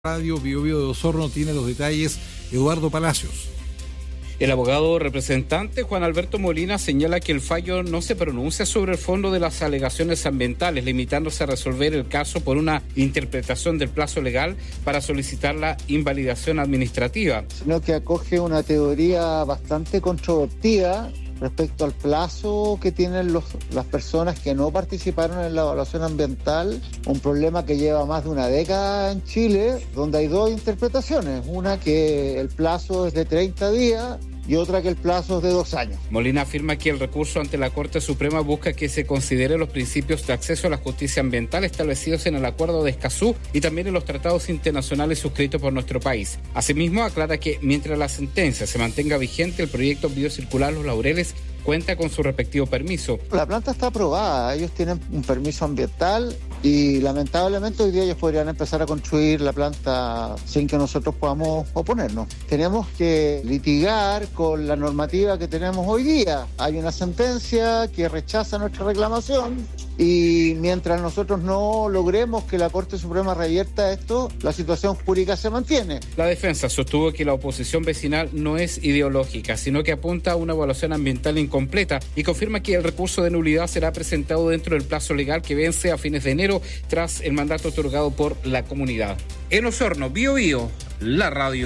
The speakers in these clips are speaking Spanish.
Radio Bio Bio de Osorno tiene los detalles Eduardo Palacios. El abogado representante Juan Alberto Molina señala que el fallo no se pronuncia sobre el fondo de las alegaciones ambientales, limitándose a resolver el caso por una interpretación del plazo legal para solicitar la invalidación administrativa. Sino que acoge una teoría bastante controvertida respecto al plazo que tienen las personas que no participaron en la evaluación ambiental, un problema que lleva más de una década en Chile, donde hay dos interpretaciones, una que el plazo es de 30 días y otra que el plazo es de 2 años. Molina afirma que el recurso ante la Corte Suprema busca que se considere los principios de acceso a la justicia ambiental establecidos en el Acuerdo de Escazú y también en los tratados internacionales suscritos por nuestro país. Asimismo, aclara que mientras la sentencia se mantenga vigente, el proyecto biocircular Los Laureles cuenta con su respectivo permiso. La planta está aprobada, ellos tienen un permiso ambiental y lamentablemente hoy día ellos podrían empezar a construir la planta sin que nosotros podamos oponernos. Tenemos que litigar con la normativa que tenemos hoy día. Hay una sentencia que rechaza nuestra reclamación y mientras nosotros no logremos que la Corte Suprema revierta esto, la situación jurídica se mantiene. La defensa sostuvo que la oposición vecinal no es ideológica, sino que apunta a una evaluación ambiental incompleta y confirma que el recurso de nulidad será presentado dentro del plazo legal que vence a fines de enero tras el mandato otorgado por la comunidad. En Osorno, Bio Bio, la radio.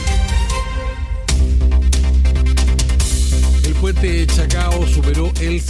El puente Chacao superó el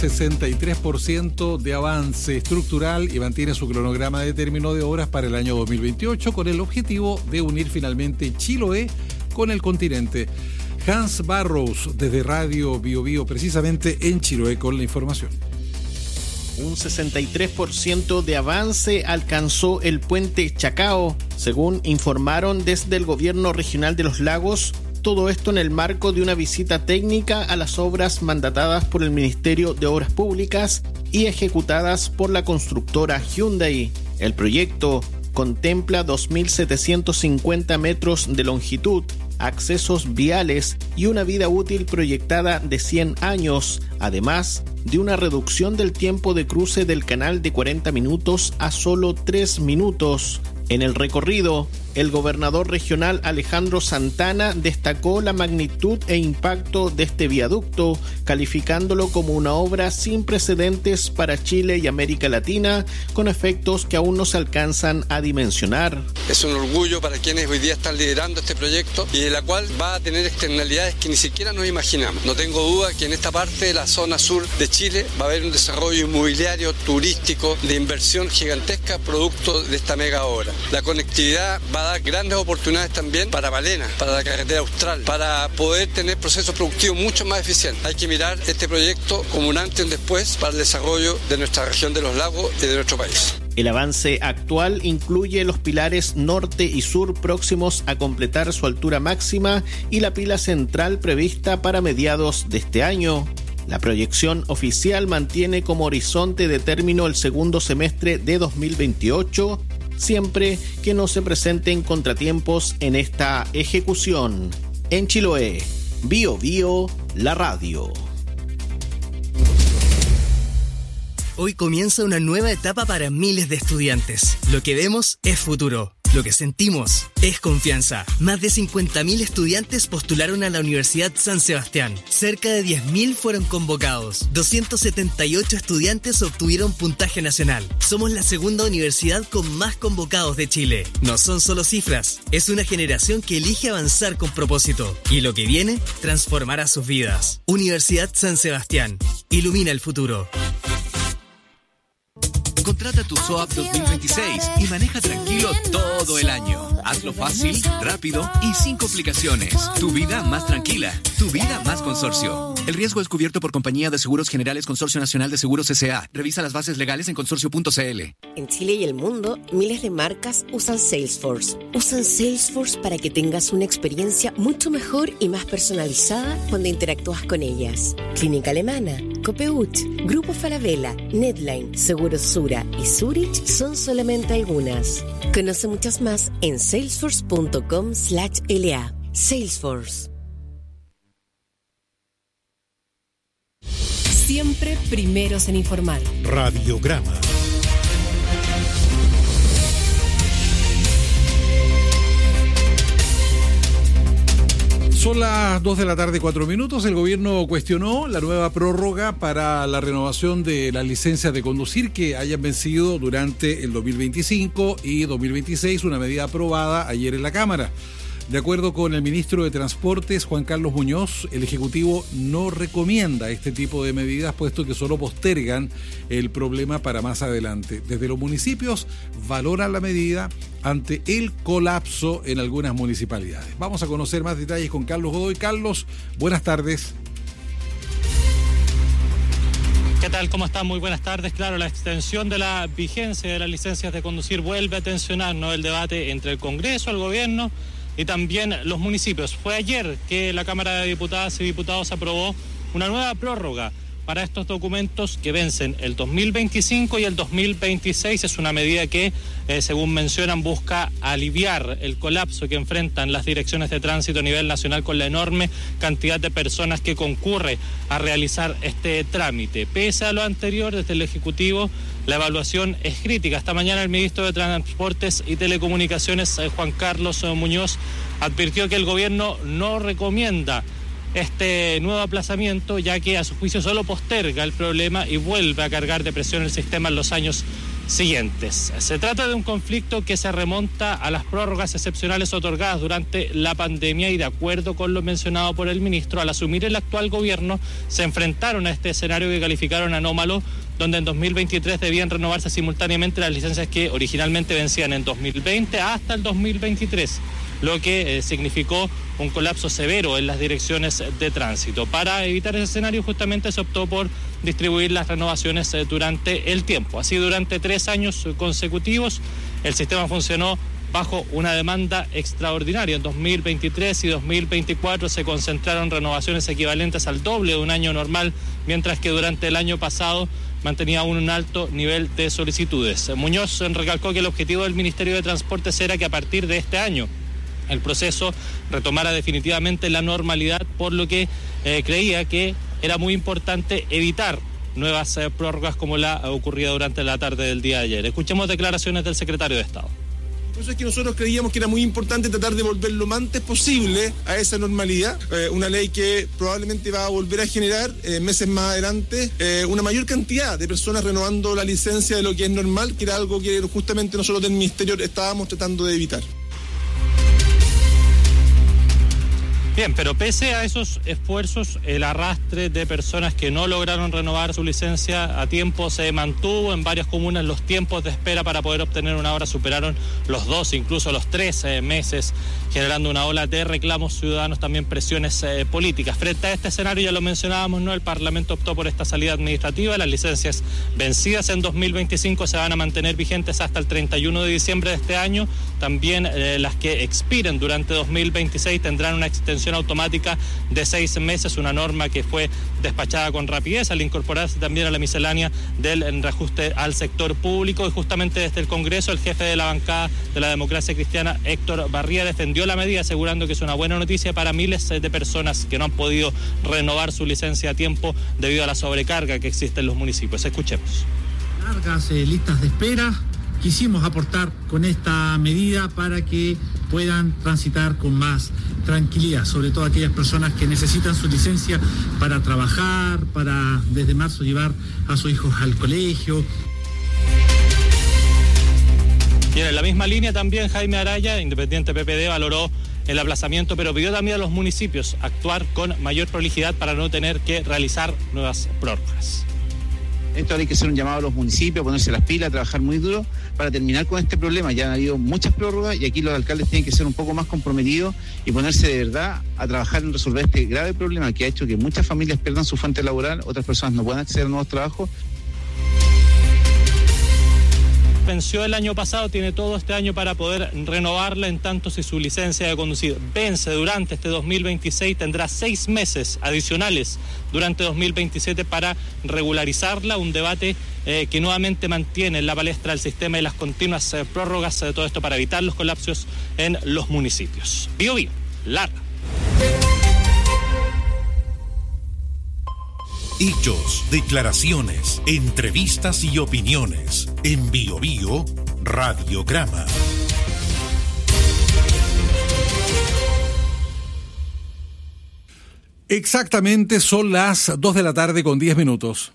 63% de avance estructural y mantiene su cronograma de término de obras para el año 2028 con el objetivo de unir finalmente Chiloé con el continente. Hans Barrows, desde Radio Bio Bio, precisamente en Chiloé, con la información. Un 63% de avance alcanzó el puente Chacao, según informaron desde el Gobierno Regional de los Lagos. Todo esto en el marco de una visita técnica a las obras mandatadas por el Ministerio de Obras Públicas y ejecutadas por la constructora Hyundai. El proyecto contempla 2.750 metros de longitud, accesos viales y una vida útil proyectada de 100 años, además de una reducción del tiempo de cruce del canal de 40 minutos a solo 3 minutos. En el recorrido, el gobernador regional Alejandro Santana destacó la magnitud e impacto de este viaducto, calificándolo como una obra sin precedentes para Chile y América Latina, con efectos que aún no se alcanzan a dimensionar. Es un orgullo para quienes hoy día están liderando este proyecto y de la cual va a tener externalidades que ni siquiera nos imaginamos. No tengo duda que en esta parte de la zona sur de Chile va a haber un desarrollo inmobiliario, turístico, de inversión gigantesca producto de esta mega obra. La conectividad va a dar grandes oportunidades también para Palena, para la carretera austral, para poder tener procesos productivos mucho más eficientes. Hay que mirar este proyecto como un antes y un después para el desarrollo de nuestra región de los lagos y de nuestro país. El avance actual incluye los pilares norte y sur próximos a completar su altura máxima y la pila central prevista para mediados de este año. La proyección oficial mantiene como horizonte de término el segundo semestre de 2028, siempre que no se presenten contratiempos en esta ejecución. En Chiloé, Bio Bio, la radio. Hoy comienza una nueva etapa para miles de estudiantes. Lo que vemos es futuro. Lo que sentimos es confianza. Más de 50.000 estudiantes postularon a la Universidad San Sebastián. Cerca de 10.000 fueron convocados. 278 estudiantes obtuvieron puntaje nacional. Somos la segunda universidad con más convocados de Chile. No son solo cifras. Es una generación que elige avanzar con propósito. Y lo que viene transformará sus vidas. Universidad San Sebastián. Ilumina el futuro. Contrata tu SOAP 2026 y maneja tranquilo todo el año. Hazlo fácil, rápido y sin complicaciones. Tu vida más tranquila, tu vida más consorcio. El riesgo es cubierto por Compañía de Seguros Generales Consorcio Nacional de Seguros S.A. Revisa las bases legales en consorcio.cl. En Chile y el mundo, miles de marcas usan Salesforce. Usan Salesforce para que tengas una experiencia mucho mejor y más personalizada cuando interactúas con ellas. Clínica Alemana, Copeuch, Grupo Falabella, Netline, Seguros Sura y Zurich son solamente algunas. Conoce muchas más en salesforce.com/LA. Salesforce. Siempre primeros en informar. Radiograma. Son las 2:04 p.m. El gobierno cuestionó la nueva prórroga para la renovación de las licencias de conducir que hayan vencido durante el 2025 y 2026, una medida aprobada ayer en la Cámara. De acuerdo con el ministro de Transportes, Juan Carlos Muñoz, el Ejecutivo no recomienda este tipo de medidas, puesto que solo postergan el problema para más adelante. Desde los municipios valoran la medida ante el colapso en algunas municipalidades. Vamos a conocer más detalles con Carlos Godoy. Carlos, buenas tardes. ¿Qué tal? ¿Cómo están? Muy buenas tardes. Claro, la extensión de la vigencia de las licencias de conducir vuelve a tensionar, ¿no?, el debate entre el Congreso, el Gobierno y también los municipios. Fue ayer que la Cámara de Diputadas y Diputados aprobó una nueva prórroga para estos documentos que vencen el 2025 y el 2026. Es una medida que, según mencionan, busca aliviar el colapso que enfrentan las direcciones de tránsito a nivel nacional con la enorme cantidad de personas que concurre a realizar este trámite. Pese a lo anterior, desde el Ejecutivo, la evaluación es crítica. Esta mañana el ministro de Transportes y Telecomunicaciones, Juan Carlos Muñoz, advirtió que el gobierno no recomienda este nuevo aplazamiento, ya que a su juicio solo posterga el problema y vuelve a cargar de presión el sistema en los años siguientes. Se trata de un conflicto que se remonta a las prórrogas excepcionales otorgadas durante la pandemia y, de acuerdo con lo mencionado por el ministro, al asumir el actual gobierno se enfrentaron a este escenario que calificaron anómalo, donde en 2023 debían renovarse simultáneamente las licencias que originalmente vencían en 2020 hasta el 2023. Lo que significó un colapso severo en las direcciones de tránsito. Para evitar ese escenario, justamente se optó por distribuir las renovaciones durante el tiempo. Así, durante 3 años consecutivos, el sistema funcionó bajo una demanda extraordinaria. En 2023 y 2024 se concentraron renovaciones equivalentes al doble de un año normal, mientras que durante el año pasado mantenía un alto nivel de solicitudes. Muñoz recalcó que el objetivo del Ministerio de Transportes era que a partir de este año el proceso retomara definitivamente la normalidad, por lo que creía que era muy importante evitar nuevas prórrogas como la ocurrida durante la tarde del día de ayer. Escuchemos declaraciones del secretario de Estado. Por eso es que nosotros creíamos que era muy importante tratar de volver lo más antes posible a esa normalidad, una ley que probablemente va a volver a generar meses más adelante una mayor cantidad de personas renovando la licencia de lo que es normal, que era algo que justamente nosotros del Ministerio estábamos tratando de evitar. Bien, pero pese a esos esfuerzos, el arrastre de personas que no lograron renovar su licencia a tiempo se mantuvo. En varias comunas los tiempos de espera para poder obtener una hora superaron los 2, incluso los 3 meses, generando una ola de reclamos ciudadanos, también presiones políticas. Frente a este escenario, ya lo mencionábamos, ¿no?, el Parlamento optó por esta salida administrativa. Las licencias vencidas en 2025 se van a mantener vigentes hasta el 31 de diciembre de este año. También las que expiren durante 2026 tendrán una extensión automática de 6 meses, una norma que fue despachada con rapidez al incorporarse también a la miscelánea del reajuste al sector público. Y justamente desde el Congreso, el jefe de la bancada de la Democracia Cristiana, Héctor Barría, defendió la medida, asegurando que es una buena noticia para miles de personas que no han podido renovar su licencia a tiempo debido a la sobrecarga que existe en los municipios. Escuchemos. Largas listas de espera. Quisimos aportar con esta medida para que puedan transitar con más tranquilidad, sobre todo aquellas personas que necesitan su licencia para trabajar, para desde marzo llevar a sus hijos al colegio. Bien, en la misma línea también Jaime Araya, Independiente PPD, valoró el aplazamiento, pero pidió también a los municipios actuar con mayor prolijidad para no tener que realizar nuevas prórrogas. Esto hay que hacer un llamado a los municipios, ponerse las pilas, trabajar muy duro para terminar con este problema. Ya han habido muchas prórrogas y aquí los alcaldes tienen que ser un poco más comprometidos y ponerse de verdad a trabajar en resolver este grave problema que ha hecho que muchas familias pierdan su fuente laboral, otras personas no puedan acceder a nuevos trabajos. Venció el año pasado, tiene todo este año para poder renovarla. En tanto, si su licencia de conducir vence durante este 2026, tendrá 6 meses adicionales durante 2027 para regularizarla. Un debate que nuevamente mantiene en la palestra el sistema y las continuas prórrogas de todo esto para evitar los colapsos en los municipios. Bio Bio, Lara. Hechos, declaraciones, entrevistas y opiniones. En Bio Bio Radiograma. ...2:07 p.m. Exactamente, son las 2 de la tarde con 10 minutos.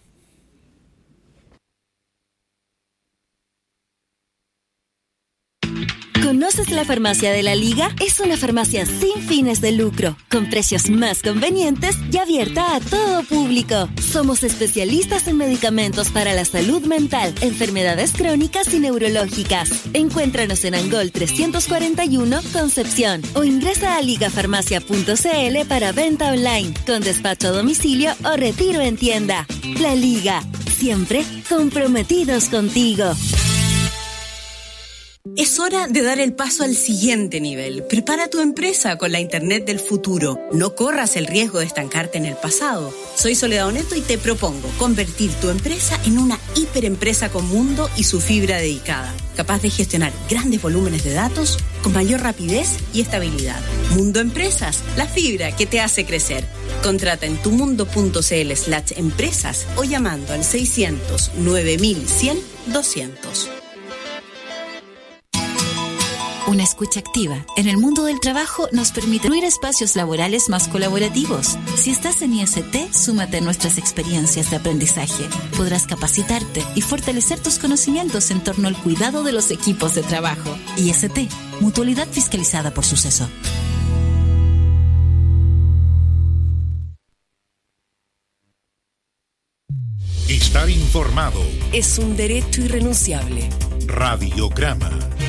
¿Conoces la Farmacia de la Liga? Es una farmacia sin fines de lucro, con precios más convenientes y abierta a todo público. Somos especialistas en medicamentos para la salud mental, enfermedades crónicas y neurológicas. Encuéntranos en Angol 341, Concepción, o ingresa a ligafarmacia.cl para venta online, con despacho a domicilio o retiro en tienda. La Liga, siempre comprometidos contigo. Es hora de dar el paso al siguiente nivel. Prepara tu empresa con la Internet del futuro. No corras el riesgo de estancarte en el pasado. Soy Soledad Oneto y te propongo convertir tu empresa en una hiperempresa con mundo y su fibra dedicada, capaz de gestionar grandes volúmenes de datos con mayor rapidez y estabilidad. Mundo Empresas, la fibra que te hace crecer. Contrata en tumundo.cl/empresas o llamando al 600 9100 200. Una escucha activa en el mundo del trabajo nos permite construir espacios laborales más colaborativos. Si estás en IST, súmate a nuestras experiencias de aprendizaje. Podrás capacitarte y fortalecer tus conocimientos en torno al cuidado de los equipos de trabajo. IST, Mutualidad fiscalizada por Suceso. Estar informado es un derecho irrenunciable. Radiograma.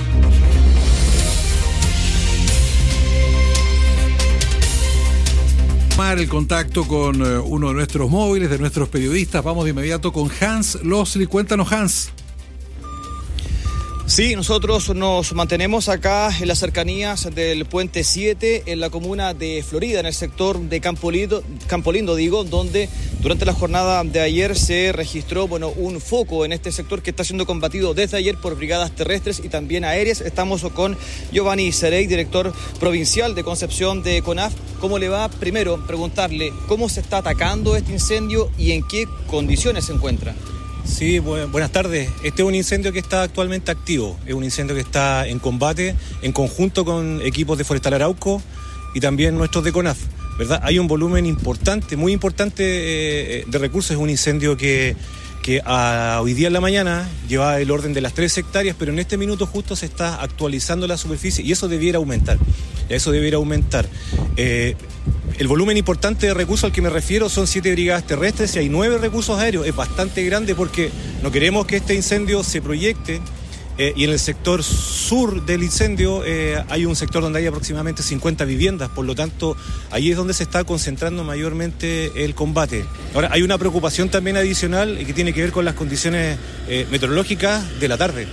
El contacto con uno de nuestros móviles, de nuestros periodistas. Vamos de inmediato con Hans Losli. Cuéntanos, Hans. Sí, nosotros nos mantenemos acá en las cercanías del Puente 7, en la comuna de Florida, en el sector de Campo Lindo, donde durante la jornada de ayer se registró un foco en este sector que está siendo combatido desde ayer por brigadas terrestres y también aéreas. Estamos con Giovanni Cerey, director provincial de Concepción de CONAF. ¿Cómo le va? Primero, preguntarle cómo se está atacando este incendio y en qué condiciones se encuentra. Sí, buenas tardes. Este es un incendio que está actualmente activo. Es un incendio que está en combate en conjunto con equipos de Forestal Arauco y también nuestros de CONAF, ¿verdad? Hay un volumen importante, muy importante de recursos. Es un incendio que hoy día en la mañana llevaba el orden de las 3 hectáreas, pero en este minuto justo se está actualizando la superficie y eso debiera aumentar. El volumen importante de recursos al que me refiero son 7 brigadas terrestres y hay 9 recursos aéreos. Es bastante grande porque no queremos que este incendio se proyecte y en el sector sur del incendio hay un sector donde hay aproximadamente 50 viviendas, por lo tanto ahí es donde se está concentrando mayormente el combate. Ahora hay una preocupación también adicional que tiene que ver con las condiciones meteorológicas de la tarde.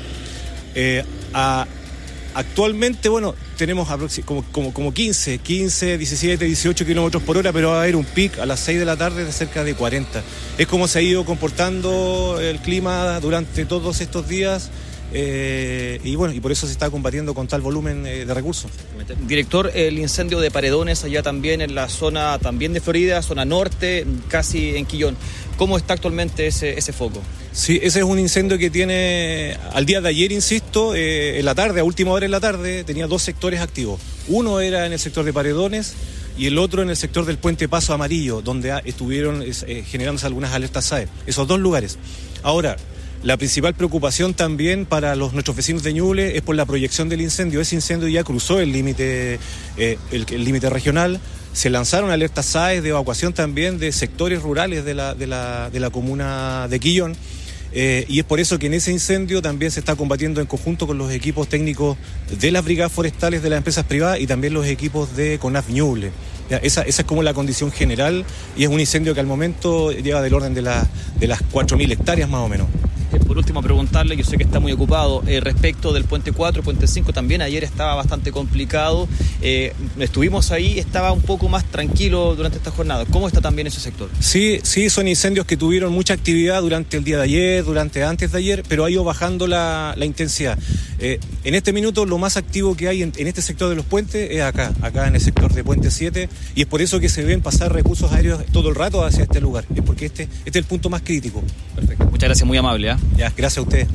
Actualmente, tenemos como 15, 17, 18 kilómetros por hora, pero va a haber un pic a las 6 de la tarde de cerca de 40. Es como se ha ido comportando el clima durante todos estos días y por eso se está combatiendo con tal volumen de recursos. Director, el incendio de Paredones allá también en la zona también de Florida, zona norte, casi en Quillón. ¿Cómo está actualmente ese foco? Sí, ese es un incendio que tiene, al día de ayer, insisto, en la tarde, a última hora en la tarde, tenía 2 sectores activos. Uno era en el sector de Paredones y el otro en el sector del Puente Paso Amarillo, donde estuvieron generándose algunas alertas SAE. Esos 2 lugares. Ahora, la principal preocupación también para nuestros vecinos de Ñuble es por la proyección del incendio. Ese incendio ya cruzó el límite regional. Se lanzaron alertas SAE de evacuación también de sectores rurales de la comuna de Quillón. Y es por eso que en ese incendio también se está combatiendo en conjunto con los equipos técnicos de las brigadas forestales de las empresas privadas y también los equipos de CONAF Ñuble. Esa es como la condición general y es un incendio que al momento lleva del orden de las 4.000 hectáreas más o menos. Por último, preguntarle, yo sé que está muy ocupado, respecto del Puente 4, Puente 5, también ayer estaba bastante complicado. Estuvimos ahí, estaba un poco más tranquilo durante esta jornada. ¿Cómo está también ese sector? Sí, son incendios que tuvieron mucha actividad durante el día de ayer, antes de ayer, pero ha ido bajando la intensidad. En este minuto lo más activo que hay en este sector de los puentes es acá en el sector de Puente 7, y es por eso que se ven pasar recursos aéreos todo el rato hacia este lugar, es porque este es el punto más crítico. Perfecto, muchas gracias, muy amable. Ya, gracias a ustedes.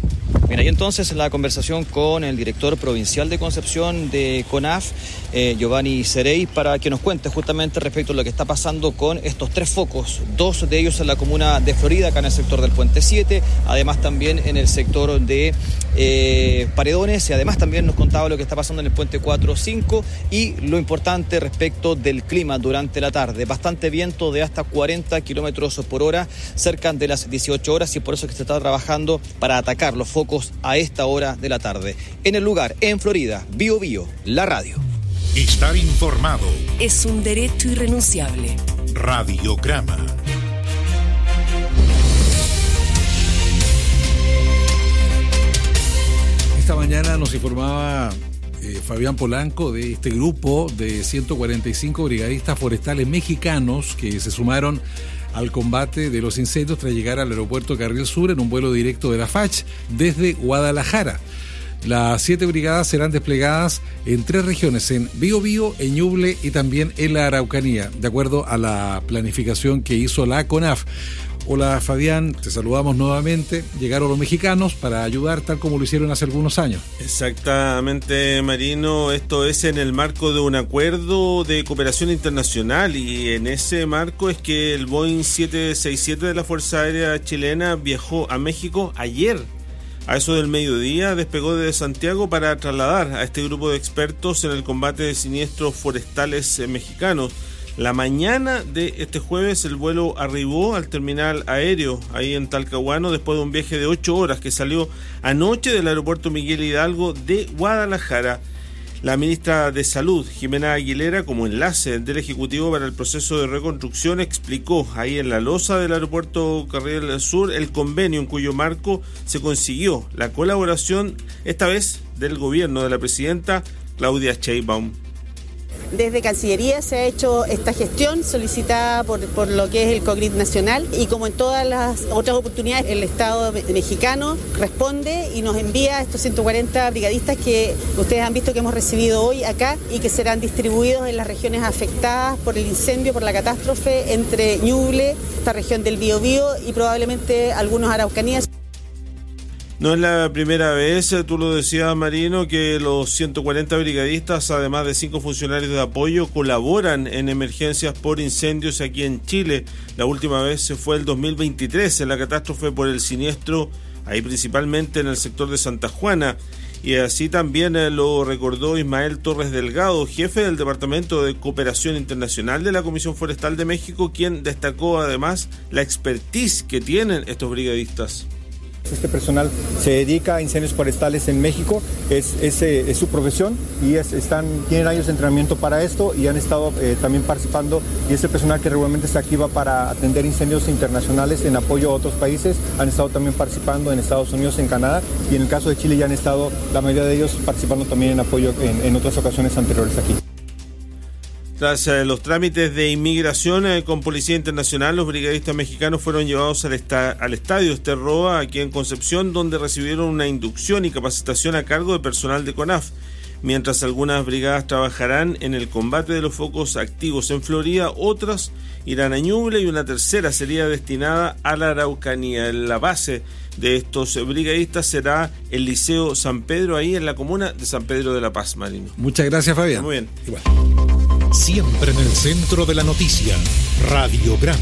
Bien, ahí entonces la conversación con el director provincial de Concepción de CONAF, Giovanni Cerey, para que nos cuente justamente respecto a lo que está pasando con estos 3 focos, 2 de ellos en la comuna de Florida, acá en el sector del Puente 7, además también en el sector de Paredones, y además también nos contaba lo que está pasando en el Puente 4-5 y lo importante respecto del clima durante la tarde. Bastante viento de hasta 40 kilómetros por hora, cerca de las 18 horas, y por eso es que se está trabajando para atacar los focos a esta hora de la tarde. En el lugar, en Florida, Bio Bio, la radio. Estar informado es un derecho irrenunciable. Radiograma. Esta mañana nos informaba Fabián Polanco de este grupo de 145 brigadistas forestales mexicanos que se sumaron al combate de los incendios tras llegar al aeropuerto Carril Sur en un vuelo directo de la FACH desde Guadalajara. Las 7 brigadas serán desplegadas en 3 regiones, en Biobío, en Ñuble y también en la Araucanía, de acuerdo a la planificación que hizo la CONAF. Hola Fabián, te saludamos nuevamente. Llegaron los mexicanos para ayudar tal como lo hicieron hace algunos años. Exactamente, Marino, esto es en el marco de un acuerdo de cooperación internacional, y en ese marco es que el Boeing 767 de la Fuerza Aérea Chilena viajó a México ayer. A eso del mediodía despegó desde Santiago para trasladar a este grupo de expertos en el combate de siniestros forestales mexicanos. La mañana de este jueves el vuelo arribó al terminal aéreo ahí en Talcahuano después de un viaje de 8 horas que salió anoche del aeropuerto Miguel Hidalgo de Guadalajara. La ministra de Salud, Jimena Aguilera, como enlace del Ejecutivo para el proceso de reconstrucción, explicó ahí en la losa del aeropuerto Carril Sur el convenio en cuyo marco se consiguió la colaboración, esta vez del gobierno de la presidenta Claudia Sheinbaum. Desde Cancillería se ha hecho esta gestión solicitada por lo que es el COGRID nacional, y como en todas las otras oportunidades el Estado mexicano responde y nos envía estos 140 brigadistas que ustedes han visto que hemos recibido hoy acá y que serán distribuidos en las regiones afectadas por el incendio, por la catástrofe, entre Ñuble, esta región del Biobío y probablemente algunos Araucanías. No es la primera vez, tú lo decías, Marino, que los 140 brigadistas, además de 5 funcionarios de apoyo, colaboran en emergencias por incendios aquí en Chile. La última vez fue el 2023, en la catástrofe por el siniestro, ahí principalmente en el sector de Santa Juana. Y así también lo recordó Ismael Torres Delgado, jefe del Departamento de Cooperación Internacional de la Comisión Forestal de México, quien destacó además la expertise que tienen estos brigadistas. Este personal se dedica a incendios forestales en México, es su profesión, y tienen años de entrenamiento para esto y han estado también participando, y es el personal que regularmente se activa para atender incendios internacionales en apoyo a otros países. Han estado también participando en Estados Unidos, en Canadá, y en el caso de Chile ya han estado, la mayoría de ellos, participando también en apoyo en otras ocasiones anteriores aquí. Tras los trámites de inmigración con Policía Internacional, los brigadistas mexicanos fueron llevados al estadio Esterroa, aquí en Concepción, donde recibieron una inducción y capacitación a cargo de personal de CONAF. Mientras algunas brigadas trabajarán en el combate de los focos activos en Florida, otras irán a Ñuble y una tercera sería destinada a la Araucanía. La base de estos brigadistas será el Liceo San Pedro, ahí en la comuna de San Pedro de la Paz, Marino. Muchas gracias, Fabián. Muy bien. Igual. Siempre en el centro de la noticia, Radiograma.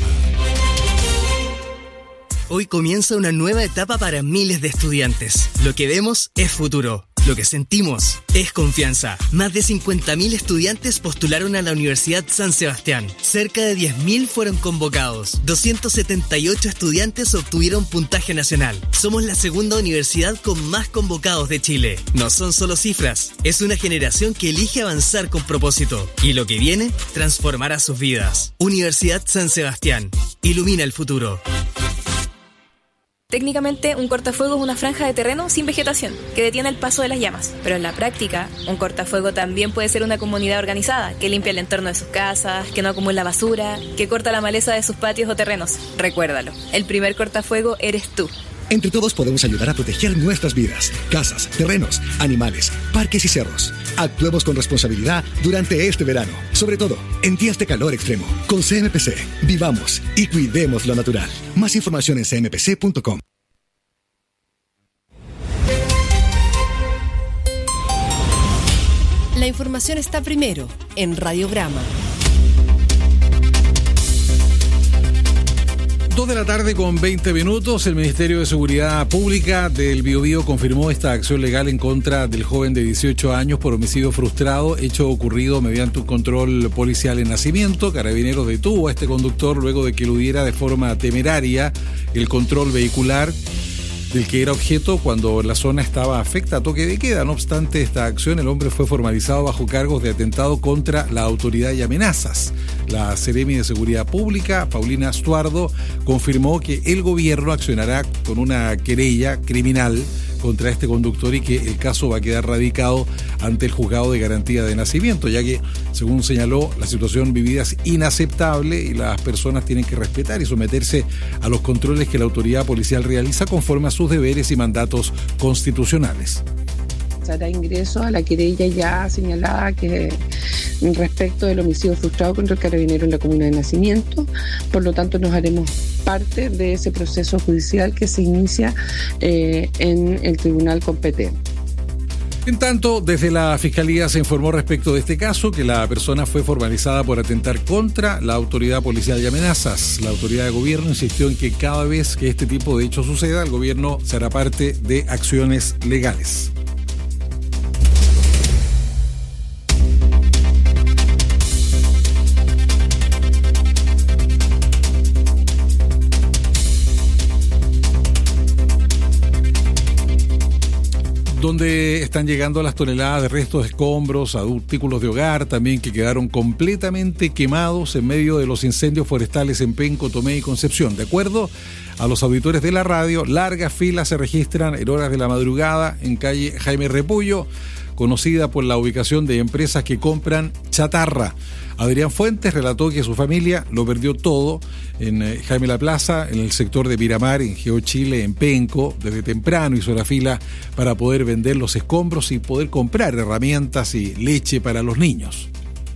Hoy comienza una nueva etapa para miles de estudiantes. Lo que vemos es futuro. Lo que sentimos es confianza. Más de 50.000 estudiantes postularon a la Universidad San Sebastián. Cerca de 10.000 fueron convocados. 278 estudiantes obtuvieron puntaje nacional. Somos la segunda universidad con más convocados de Chile. No son solo cifras, es una generación que elige avanzar con propósito. Y lo que viene transformará sus vidas. Universidad San Sebastián. Ilumina el futuro. Técnicamente, un cortafuego es una franja de terreno sin vegetación, que detiene el paso de las llamas. Pero en la práctica, un cortafuego también puede ser una comunidad organizada, que limpia el entorno de sus casas, que no acumula basura, que corta la maleza de sus patios o terrenos. Recuérdalo, el primer cortafuego eres tú. Entre todos podemos ayudar a proteger nuestras vidas, casas, terrenos, animales, parques y cerros. Actuemos con responsabilidad durante este verano, sobre todo en días de calor extremo. Con CMPC, vivamos y cuidemos lo natural. Más información en cmpc.com. La información está primero en Radiograma. 2 de la tarde con 20 minutos, el Ministerio de Seguridad Pública del Biobío confirmó esta acción legal en contra del joven de 18 años por homicidio frustrado, hecho ocurrido mediante un control policial en Nacimiento. Carabineros detuvo a este conductor luego de que eludiera de forma temeraria el control vehicular del que era objeto cuando la zona estaba afecta a toque de queda. No obstante esta acción, el hombre fue formalizado bajo cargos de atentado contra la autoridad y amenazas. La Seremi de Seguridad Pública, Paulina Stuardo, confirmó que el gobierno accionará con una querella criminal contra este conductor y que el caso va a quedar radicado ante el juzgado de garantía de Nacimiento, ya que, según señaló, la situación vivida es inaceptable y las personas tienen que respetar y someterse a los controles que la autoridad policial realiza conforme a sus deberes y mandatos constitucionales. Se hará ingreso a la querella ya señalada que respecto del homicidio frustrado contra el carabinero en la comuna de Nacimiento. Por lo tanto, nos haremos parte de ese proceso judicial que se inicia en el tribunal competente. En tanto, desde la Fiscalía se informó respecto de este caso que la persona fue formalizada por atentar contra la autoridad policial y amenazas. La autoridad de gobierno insistió en que cada vez que este tipo de hechos suceda, el gobierno será parte de acciones legales. Donde están llegando las toneladas de restos de escombros, artículos de hogar también que quedaron completamente quemados en medio de los incendios forestales en Penco, Tomé y Concepción. De acuerdo a los auditores de la radio, largas filas se registran en horas de la madrugada en calle Jaime Repullo, conocida por la ubicación de empresas que compran chatarra. Adrián Fuentes relató que su familia lo perdió todo en Jaime La Plaza, en el sector de Miramar, en GeoChile, en Penco. Desde temprano hizo la fila para poder vender los escombros y poder comprar herramientas y leche para los niños.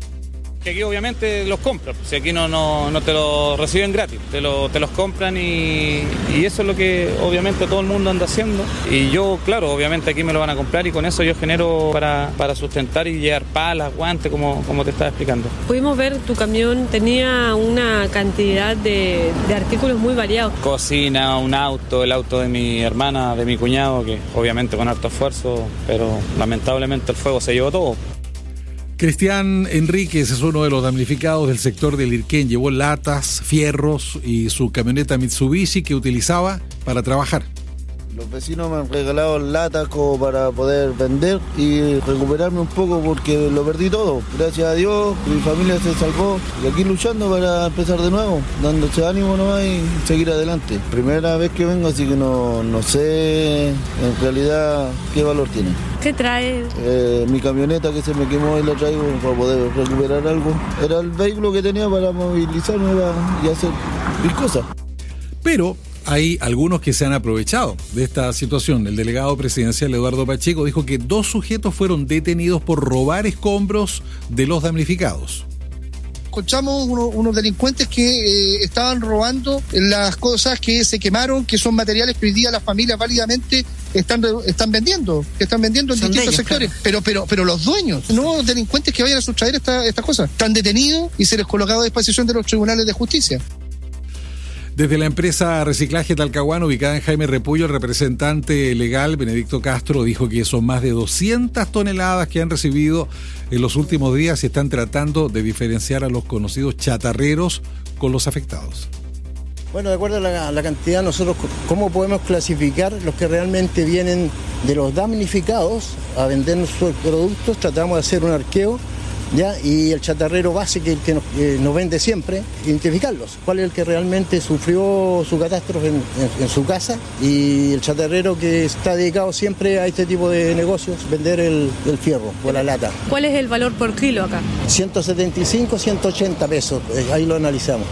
Que aquí obviamente los compran, si aquí no te lo reciben gratis, te los compran y eso es lo que obviamente todo el mundo anda haciendo. Y yo, claro, obviamente aquí me lo van a comprar y con eso yo genero para sustentar y llevar palas, guantes, como te estaba explicando. Pudimos ver tu camión tenía una cantidad de artículos muy variados. Cocina, un auto, el auto de mi hermana, de mi cuñado, que obviamente con harto esfuerzo, pero lamentablemente el fuego se llevó todo. Cristian Enríquez es uno de los damnificados del sector del Irquén. Llevó latas, fierros y su camioneta Mitsubishi que utilizaba para trabajar. Los vecinos me han regalado latas como para poder vender y recuperarme un poco porque lo perdí todo. Gracias a Dios, mi familia se salvó y aquí luchando para empezar de nuevo, dándose ánimo nomás y seguir adelante. Primera vez que vengo, así que no sé en realidad qué valor tiene. ¿Qué trae? Mi camioneta que se me quemó y la traigo para poder recuperar algo. Era el vehículo que tenía para movilizarme y hacer mis cosas. Pero hay algunos que se han aprovechado de esta situación. El delegado presidencial Eduardo Pacheco dijo que 2 sujetos fueron detenidos por robar escombros de los damnificados. Encontramos unos delincuentes que estaban robando las cosas que se quemaron, que son materiales que hoy día las familias válidamente están vendiendo en distintos sectores. Claro. Pero los dueños, no delincuentes que vayan a sustraer estas cosas, están detenidos y se les colocado a disposición de los tribunales de justicia. Desde la empresa Reciclaje Talcahuano, ubicada en Jaime Repullo, el representante legal, Benedicto Castro, dijo que son más de 200 toneladas que han recibido en los últimos días y están tratando de diferenciar a los conocidos chatarreros con los afectados. Bueno, de acuerdo a la cantidad, nosotros, ¿cómo podemos clasificar los que realmente vienen de los damnificados a vender sus productos? Tratamos de hacer un arqueo, ¿ya? Y el chatarrero base que nos vende siempre, identificarlos. ¿Cuál es el que realmente sufrió su catástrofe en su casa? Y el chatarrero que está dedicado siempre a este tipo de negocios, vender el fierro o la lata. ¿Cuál es el valor por kilo acá? 175, 180 pesos, ahí lo analizamos.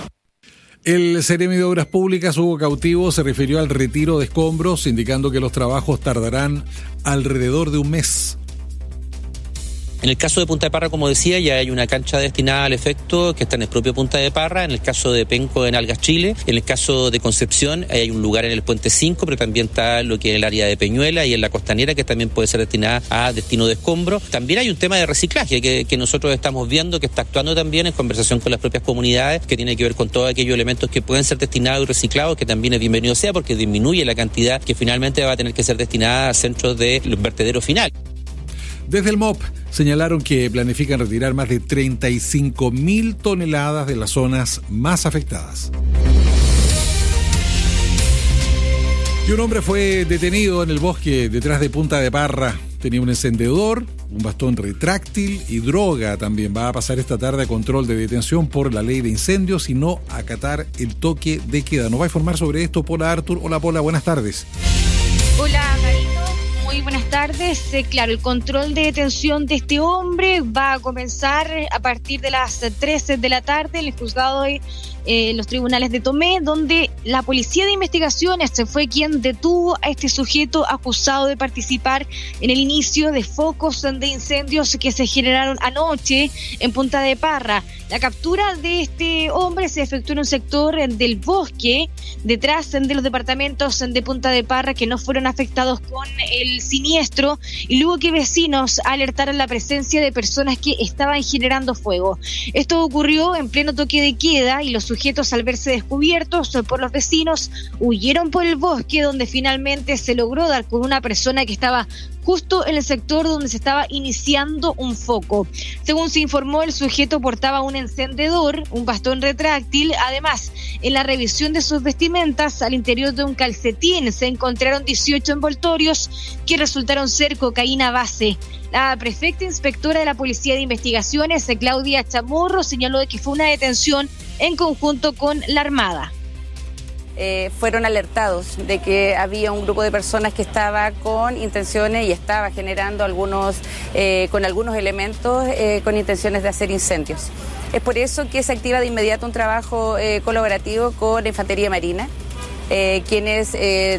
El Seremi de Obras Públicas, Hugo Cautivo, se refirió al retiro de escombros, indicando que los trabajos tardarán alrededor de un mes. En el caso de Punta de Parra, como decía, ya hay una cancha destinada al efecto que está en el propio Punta de Parra. En el caso de Penco, en Algas Chile. En el caso de Concepción, hay un lugar en el Puente 5, pero también está lo que es el área de Peñuela y en la Costanera, que también puede ser destinada a destino de escombro. También hay un tema de reciclaje que nosotros estamos viendo, que está actuando también en conversación con las propias comunidades, que tiene que ver con todos aquellos elementos que pueden ser destinados y reciclados, que también es bienvenido sea, porque disminuye la cantidad que finalmente va a tener que ser destinada a centros de vertedero final. Desde el MOP señalaron que planifican retirar más de 35.000 toneladas de las zonas más afectadas. Y un hombre fue detenido en el bosque detrás de Punta de Parra. Tenía un encendedor, un bastón retráctil y droga. También va a pasar esta tarde a control de detención por la ley de incendios y no acatar el toque de queda. Nos va a informar sobre esto Pola Artur. Hola Pola, buenas tardes. Hola Marino. Muy buenas tardes. Claro, el control de detención de este hombre va a comenzar a partir de las 13 de la tarde en el juzgado de los tribunales de Tomé, donde la Policía de Investigaciones fue quien detuvo a este sujeto acusado de participar en el inicio de focos de incendios que se generaron anoche en Punta de Parra. La captura de este hombre se efectuó en un sector del bosque, detrás de los departamentos de Punta de Parra que no fueron afectados con el siniestro, y luego que vecinos alertaron la presencia de personas que estaban generando fuego. Esto ocurrió en pleno toque de queda y los sujetos, al verse descubiertos por los vecinos, huyeron por el bosque, donde finalmente se logró dar con una persona que estaba justo en el sector donde se estaba iniciando un foco. Según se informó, el sujeto portaba un encendedor, un bastón retráctil. Además, en la revisión de sus vestimentas, al interior de un calcetín se encontraron 18 envoltorios que resultaron ser cocaína base. La prefecta inspectora de la Policía de Investigaciones, Claudia Chamorro, señaló de que fue una detención en conjunto con la Armada. Fueron alertados de que había un grupo de personas que estaba con intenciones y estaba generando con algunos elementos con intenciones de hacer incendios. Es por eso que se activa de inmediato un trabajo colaborativo con la Infantería Marina, quienes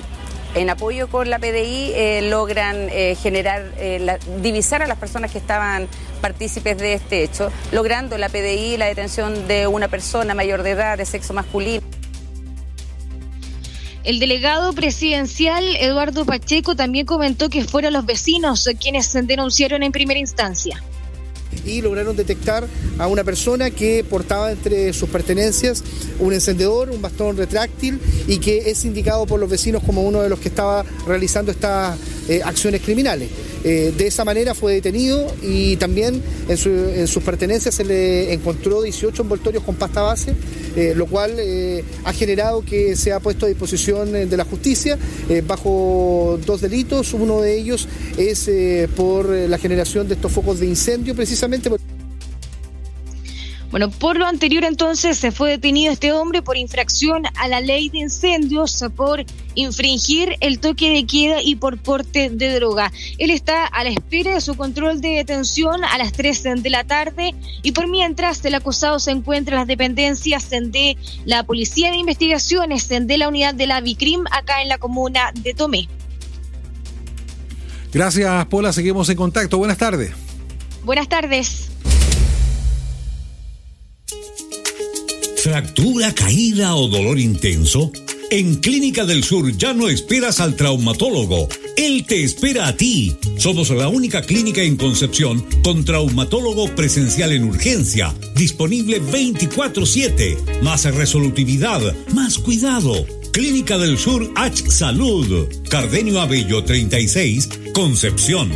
en apoyo con la PDI logran divisar a las personas que estaban partícipes de este hecho, logrando la PDI la detención de una persona mayor de edad, de sexo masculino. El delegado presidencial Eduardo Pacheco también comentó que fueron los vecinos quienes denunciaron en primera instancia. Y lograron detectar a una persona que portaba entre sus pertenencias un encendedor, un bastón retráctil, y que es indicado por los vecinos como uno de los que estaba realizando estas acciones criminales. De esa manera fue detenido y también en sus pertenencias se le encontró 18 envoltorios con pasta base, lo cual ha generado que se ha puesto a disposición de la justicia bajo 2 delitos. Uno de ellos es por la generación de estos focos de incendio, precisamente. Bueno, por lo anterior entonces se fue detenido este hombre por infracción a la ley de incendios, por infringir el toque de queda y por porte de droga. Él está a la espera de su control de detención a las 3 de la tarde y por mientras el acusado se encuentra en las dependencias de la Policía de Investigaciones de la unidad de la Vicrim acá en la comuna de Tomé. Gracias, Pola. Seguimos en contacto. Buenas tardes. Buenas tardes. ¿Fractura, caída o dolor intenso? En Clínica del Sur ya no esperas al traumatólogo. Él te espera a ti. Somos la única clínica en Concepción con traumatólogo presencial en urgencia, disponible 24/7. Más resolutividad, más cuidado. Clínica del Sur H Salud. Cardenio Abello 36, Concepción.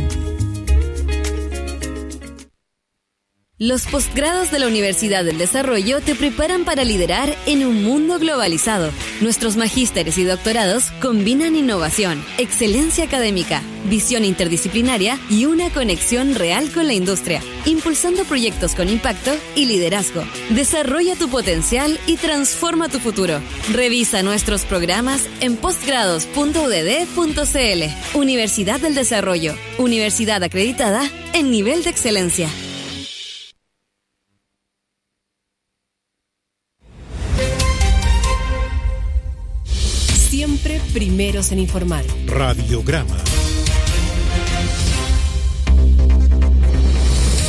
Los posgrados de la Universidad del Desarrollo te preparan para liderar en un mundo globalizado. Nuestros magísteres y doctorados combinan innovación, excelencia académica, visión interdisciplinaria y una conexión real con la industria, impulsando proyectos con impacto y liderazgo. Desarrolla tu potencial y transforma tu futuro. Revisa nuestros programas en postgrados.udd.cl. Universidad del Desarrollo, universidad acreditada en nivel de excelencia. Siempre primeros en informar. Radiograma.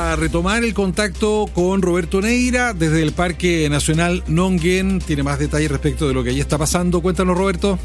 a retomar el contacto con Roberto Neira desde el Parque Nacional Nonguén. Tiene más detalles respecto de lo que allí está pasando. Cuéntanos, Roberto.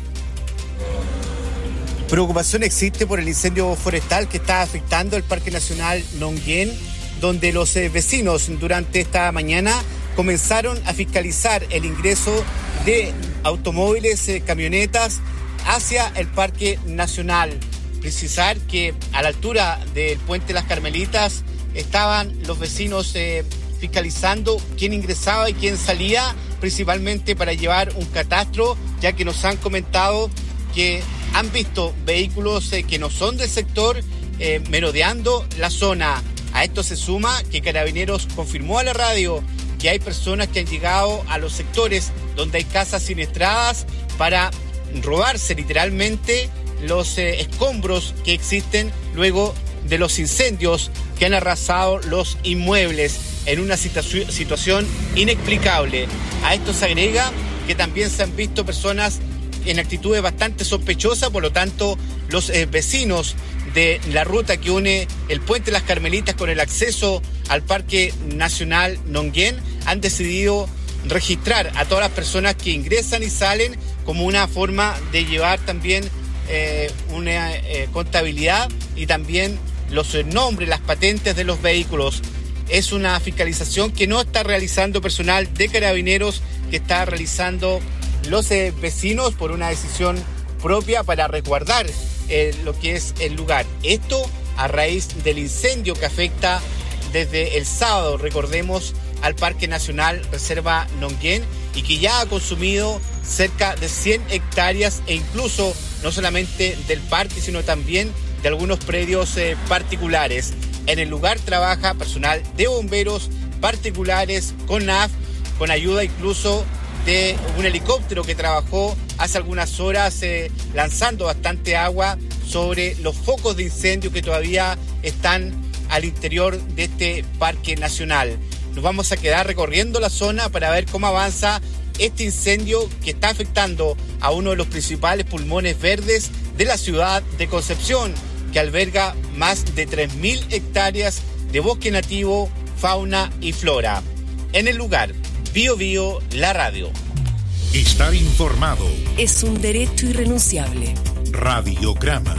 Preocupación existe por el incendio forestal que está afectando el Parque Nacional Nonguén, donde los vecinos durante esta mañana comenzaron a fiscalizar el ingreso de automóviles, camionetas hacia el Parque Nacional. Precisar que a la altura del Puente Las Carmelitas estaban los vecinos fiscalizando quién ingresaba y quién salía, principalmente para llevar un catastro, ya que nos han comentado que han visto vehículos que no son del sector merodeando la zona. A esto se suma que Carabineros confirmó a la radio que hay personas que han llegado a los sectores donde hay casas siniestradas para robarse literalmente los escombros que existen luego de los incendios que han arrasado los inmuebles en una situación inexplicable. A esto se agrega que también se han visto personas en actitudes bastante sospechosas, por lo tanto los vecinos de la ruta que une el Puente Las Carmelitas con el acceso al Parque Nacional Nonguén han decidido registrar a todas las personas que ingresan y salen como una forma de llevar también una contabilidad y también los nombres, las patentes de los vehículos. Es una fiscalización que no está realizando personal de Carabineros, que está realizando los vecinos por una decisión propia para resguardar lo que es el lugar. Esto a raíz del incendio que afecta desde el sábado, recordemos, al Parque Nacional Reserva Nonguén y que ya ha consumido cerca de 100 hectáreas e incluso no solamente del parque, sino también de algunos predios particulares. En el lugar trabaja personal de bomberos particulares con NAF, con ayuda incluso de un helicóptero que trabajó hace algunas horas lanzando bastante agua sobre los focos de incendio que todavía están al interior de este parque nacional. Nos vamos a quedar recorriendo la zona para ver cómo avanza este incendio que está afectando a uno de los principales pulmones verdes de la ciudad de Concepción, que alberga más de 3.000 hectáreas de bosque nativo, fauna y flora. En el lugar, Bío Bío, la radio. Estar informado es un derecho irrenunciable. Radiograma.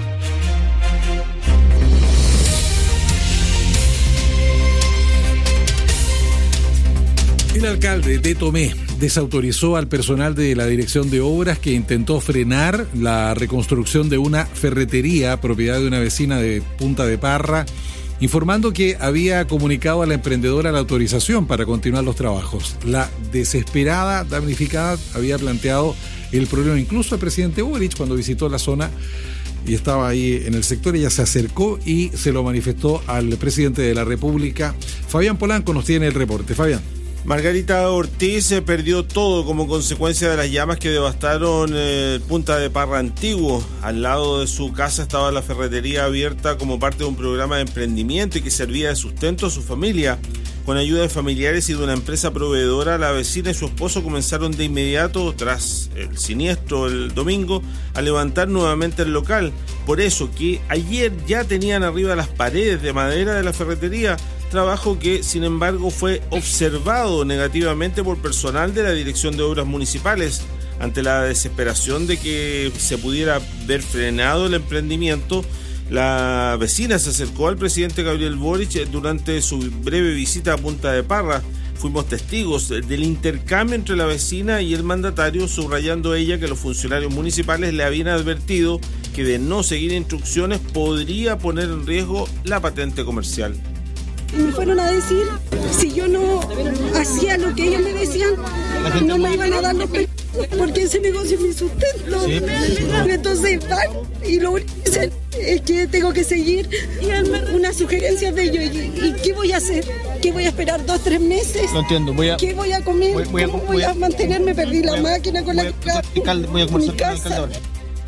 El alcalde de Tomé desautorizó al personal de la Dirección de Obras que intentó frenar la reconstrucción de una ferretería propiedad de una vecina de Punta de Parra, informando que había comunicado a la emprendedora la autorización para continuar los trabajos. La desesperada damnificada había planteado el problema incluso al presidente Boric cuando visitó la zona y estaba ahí en el sector. Ella se acercó y se lo manifestó al presidente de la República. Fabián Polanco nos tiene el reporte. Fabián. Margarita Ortiz perdió todo como consecuencia de las llamas que devastaron Punta de Parra antiguo. Al lado de su casa estaba la ferretería abierta como parte de un programa de emprendimiento y que servía de sustento a su familia. Con ayuda de familiares y de una empresa proveedora, la vecina y su esposo comenzaron de inmediato, tras el siniestro el domingo, a levantar nuevamente el local. Por eso que ayer ya tenían arriba las paredes de madera de la ferretería, trabajo que sin embargo fue observado negativamente por personal de la Dirección de Obras Municipales. Ante la desesperación de que se pudiera ver frenado el emprendimiento, la vecina se acercó al presidente Gabriel Boric durante su breve visita a Punta de Parra. Fuimos testigos del intercambio entre la vecina y el mandatario, subrayando ella que los funcionarios municipales le habían advertido que de no seguir instrucciones podría poner en riesgo la patente comercial. Me fueron a decir, si yo no hacía lo que ellos me decían, no me iban a dar los permisos, porque ese negocio es mi sustento. Sí. Entonces van y lo único que dicen es que tengo que seguir unas sugerencias de ellos. ¿Y qué voy a hacer? ¿Qué voy a esperar 2-3 meses? No entiendo. ¿Qué voy a comer? ¿Cómo voy a mantenerme? Perdí la máquina con la que voy a conversar con el alcalde ahora.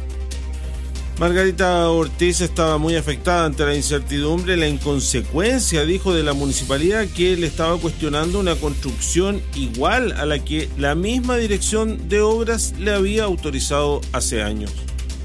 Margarita Ortiz estaba muy afectada ante la incertidumbre, la inconsecuencia, dijo, de la municipalidad, que le estaba cuestionando una construcción igual a la que la misma Dirección de Obras le había autorizado hace años.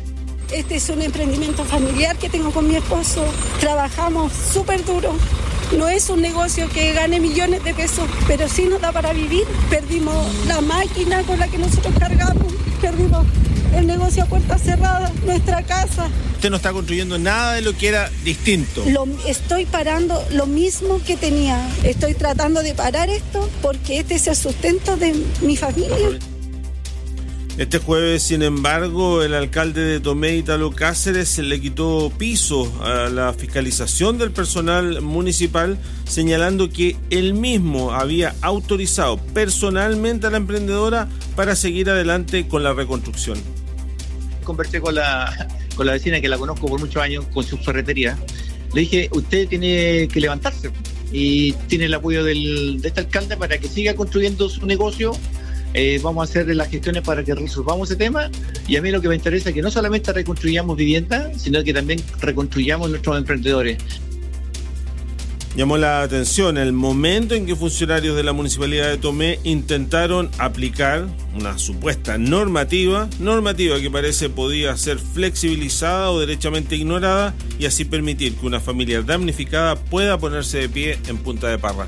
Este es un emprendimiento familiar que tengo con mi esposo. Trabajamos súper duro No es un negocio que gane millones de pesos, pero sí nos da para vivir. Perdimos la máquina con la que nosotros cargamos, perdimos el negocio a puerta cerrada, nuestra casa. Usted no está construyendo nada de lo que era distinto. Estoy parando lo mismo que tenía. Estoy tratando de parar esto porque este es el sustento de mi familia. Este jueves, sin embargo, el alcalde de Tomé, Italo Cáceres, le quitó piso a la fiscalización del personal municipal, señalando que él mismo había autorizado personalmente a la emprendedora para seguir adelante con la reconstrucción. Conversé con la vecina, que la conozco por muchos años, con su ferretería. Le dije, usted tiene que levantarse y tiene el apoyo de este alcalde para que siga construyendo su negocio. Vamos a hacer las gestiones para que resolvamos ese tema, y a mí lo que me interesa es que no solamente reconstruyamos vivienda, sino que también reconstruyamos nuestros emprendedores. Llamó la atención el momento en que funcionarios de la Municipalidad de Tomé intentaron aplicar una supuesta normativa que parece podía ser flexibilizada o derechamente ignorada, y así permitir que una familia damnificada pueda ponerse de pie en Punta de Parra.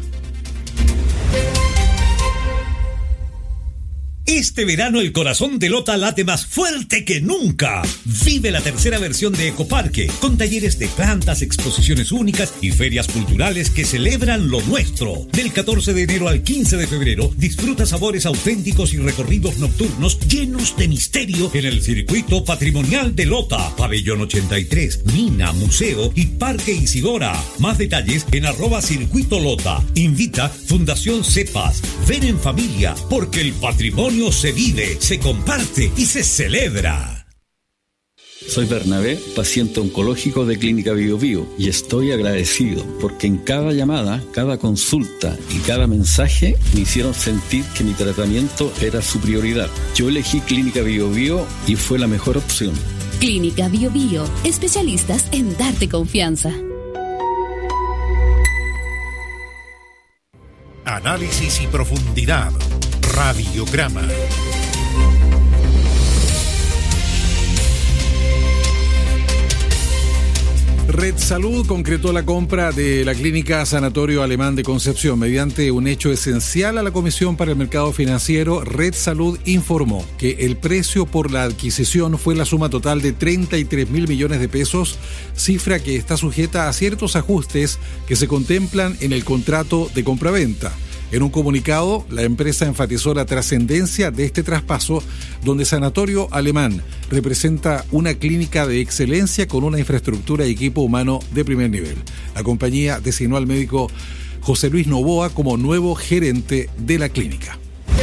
Este verano el corazón de Lota late más fuerte que nunca. Vive la tercera versión de Ecoparque, con talleres de plantas, exposiciones únicas y ferias culturales que celebran lo nuestro. Del 14 de enero al 15 de febrero, disfruta sabores auténticos y recorridos nocturnos llenos de misterio en el circuito patrimonial de Lota, Pabellón 83, Mina, Museo y Parque Isidora. Más detalles en @circuito Lota. Invita Fundación Cepas. Ven en familia, porque el patrimonio se vive, se comparte y se celebra. Soy Bernabé, paciente oncológico de Clínica Bio Bio, y estoy agradecido porque en cada llamada, cada consulta y cada mensaje me hicieron sentir que mi tratamiento era su prioridad. Yo elegí Clínica Bio Bio y fue la mejor opción. Clínica Bio Bio, especialistas en darte confianza. Análisis y profundidad. Radiograma. Red Salud concretó la compra de la clínica Sanatorio Alemán de Concepción. Mediante un hecho esencial a la Comisión para el Mercado Financiero, Red Salud informó que el precio por la adquisición fue la suma total de 33.000 millones de pesos, cifra que está sujeta a ciertos ajustes que se contemplan en el contrato de compraventa. En un comunicado, la empresa enfatizó la trascendencia de este traspaso, donde Sanatorio Alemán representa una clínica de excelencia con una infraestructura y equipo humano de primer nivel. La compañía designó al médico José Luis Novoa como nuevo gerente de la clínica.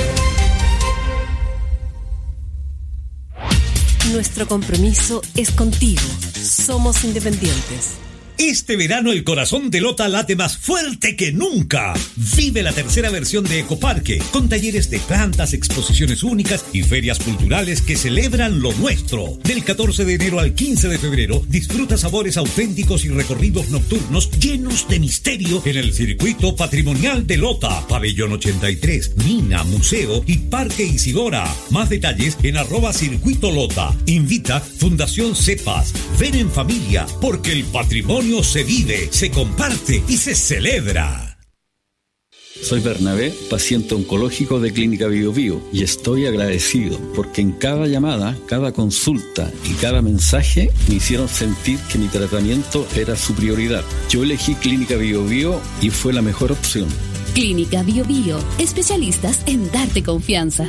Nuestro compromiso es contigo. Somos independientes. Este verano el corazón de Lota late más fuerte que nunca. Vive la tercera versión de Ecoparque, con talleres de plantas, exposiciones únicas y ferias culturales que celebran lo nuestro. Del 14 de enero al 15 de febrero, disfruta sabores auténticos y recorridos nocturnos llenos de misterio en el circuito patrimonial de Lota, Pabellón 83, Mina, Museo y Parque Isidora. Más detalles en @circuito Lota. Invita Fundación Cepas. Ven en familia, porque el patrimonio se vive, se comparte y se celebra. Soy Bernabé, paciente oncológico de Clínica Bio Bio, y estoy agradecido porque en cada llamada, cada consulta y cada mensaje me hicieron sentir que mi tratamiento era su prioridad. Yo elegí Clínica Bio Bio y fue la mejor opción. Clínica Bio Bio, especialistas en darte confianza.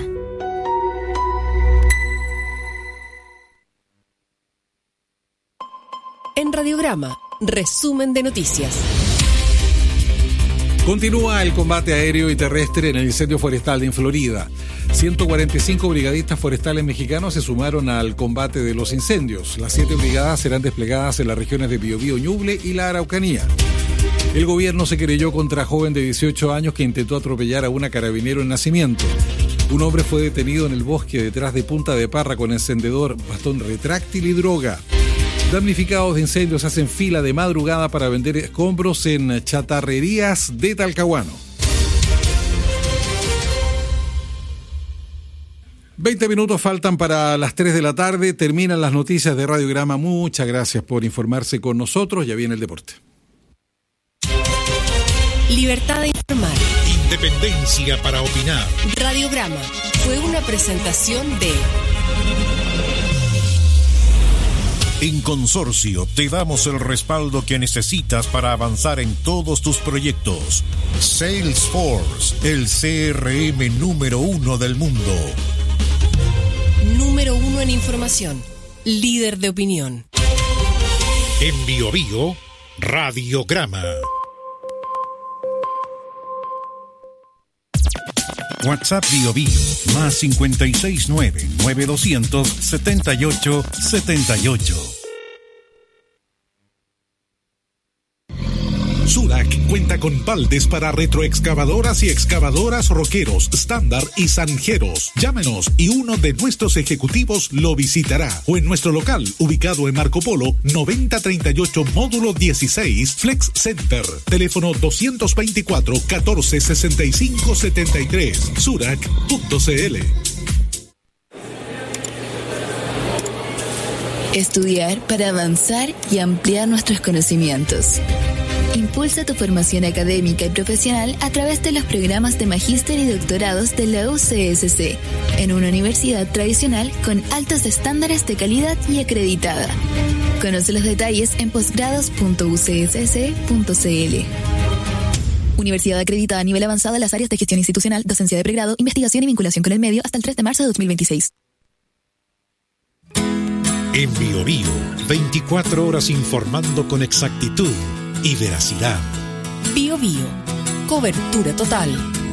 En Radiograma, resumen de noticias. Continúa el combate aéreo y terrestre en el incendio forestal en Florida. 145 brigadistas forestales mexicanos se sumaron al combate de los incendios. Las 7 brigadas serán desplegadas en las regiones de Biobío, Ñuble y la Araucanía. El gobierno se querelló contra joven de 18 años que intentó atropellar a una carabinero en Nacimiento. Un hombre fue detenido en el bosque detrás de Punta de Parra con encendedor, bastón retráctil y droga. Damnificados de incendios hacen fila de madrugada para vender escombros en chatarrerías de Talcahuano. 20 minutos faltan para las 3 de la tarde. Terminan las noticias de Radiograma. Muchas gracias por informarse con nosotros. Ya viene el deporte. Libertad de informar. Independencia para opinar. Radiograma fue una presentación de... En Consorcio te damos el respaldo que necesitas para avanzar en todos tus proyectos. Salesforce, el CRM número 1 del mundo. Número 1 en información. Líder de opinión. En BioBio, Radiograma. WhatsApp BioBio, más 569-9200-7878. Surac cuenta con baldes para retroexcavadoras y excavadoras Roqueros, Estándar y Zanjeros. Llámenos y uno de nuestros ejecutivos lo visitará. O en nuestro local, ubicado en Marco Polo, 9038 módulo 16, Flex Center. Teléfono 224-1465-73. Surac.cl. Estudiar para avanzar y ampliar nuestros conocimientos. Impulsa tu formación académica y profesional a través de los programas de magíster y doctorados de la UCSC, en una universidad tradicional con altos estándares de calidad y acreditada. Conoce los detalles en posgrados.ucss.cl. Universidad acreditada a nivel avanzado en las áreas de gestión institucional, docencia de pregrado, investigación y vinculación con el medio hasta el 3 de marzo de 2026. En BioBio, 24 horas informando con exactitud y veracidad. BioBio. Cobertura total.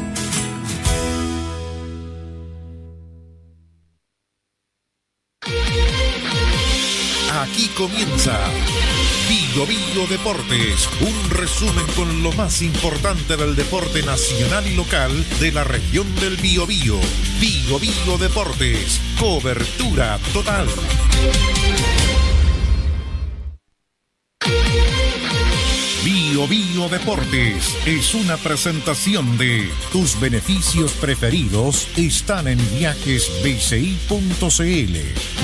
Aquí comienza BioBio Deportes, un resumen con lo más importante del deporte nacional y local de la región del Biobío. BioBio Deportes, cobertura total. BioBio Deportes es una presentación de tus beneficios preferidos están en viajesbci.cl.